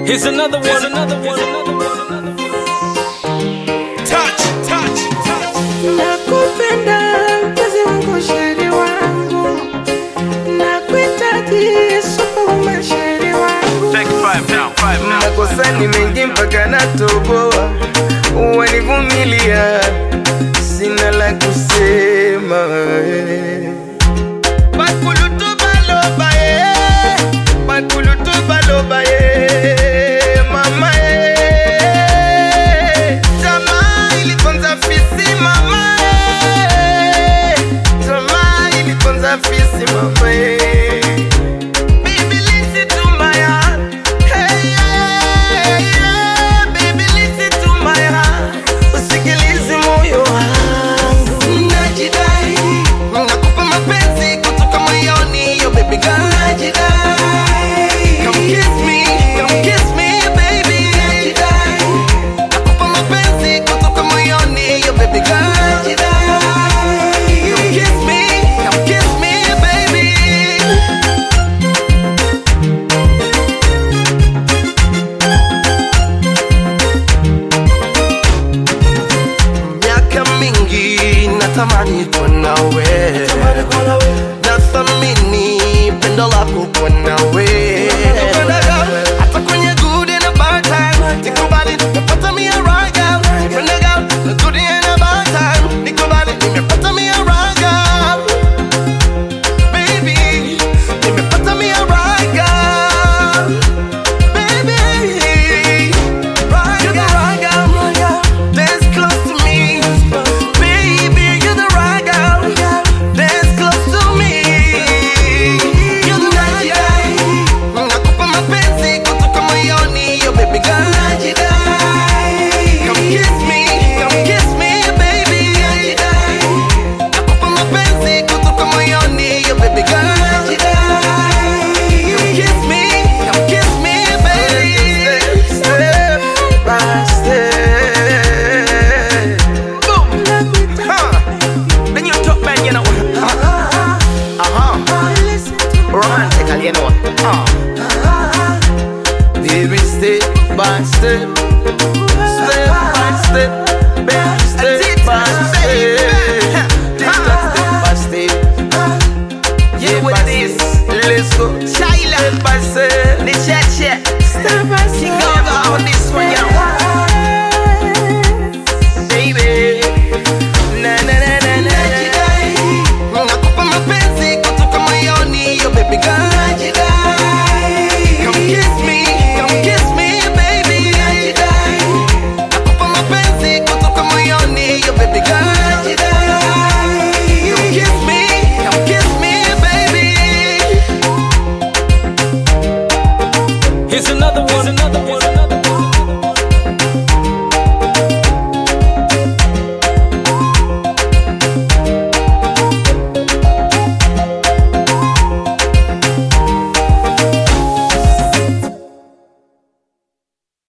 Here's another one. Touch. Nakupenda mpenzi wangu, sheri wangu, nakuhitaji super sheri wangu. Take 5 now. Makosa ni mengi mpaka natoboa, wanivumilia, sina la kusema. Bakulutu baloba mama jamaa iliponza fisi mama jamaa iliponza fisi mama baby listen to my heart, hey yeah, baby listen to my heart, usikilize moyo wangu, najidai nakupa mapenzi kutoka moyoni, yo baby girl, najidai. Come kiss me, baby. Nakupa mapenzi kutoka moyoni, yo baby girl. Come kiss me, baby. Miaka mingi natamani kuwa nawe, nathamini pendo lako kuwa nawe. Hata kwenye good and a bad time, nikubali nimepata mia right girl. Penda girl, the good and a bad time, nikubali nimepata mia right girl. Baby, nimepata mia right girl. Baby, you're the right girl. Dance close to me, baby, you're the right girl. Dance close to me, you're the right girl. Nakupa mapenzi kutoka moyoni, yo baby girl. Come kiss me, baby. Nakupa mapenzi kutoka moyoni, yo baby girl. Come kiss me, baby. Step by step. Boom. Then you talk man, you know. Romantical, you know. Baby, step by step, step by step, baby, step by step, step by step. Yeah, what it is? Let's go. Step by step, the chat. Step by step. She goes on this one, you know. Baby, na. Nakupa mapenzi kutoka moyoni, yo baby girl. Come kiss me, baby. Nakupa mapenzi kutoka moyoni, yo baby girl. Come kiss me, baby. Here's another one.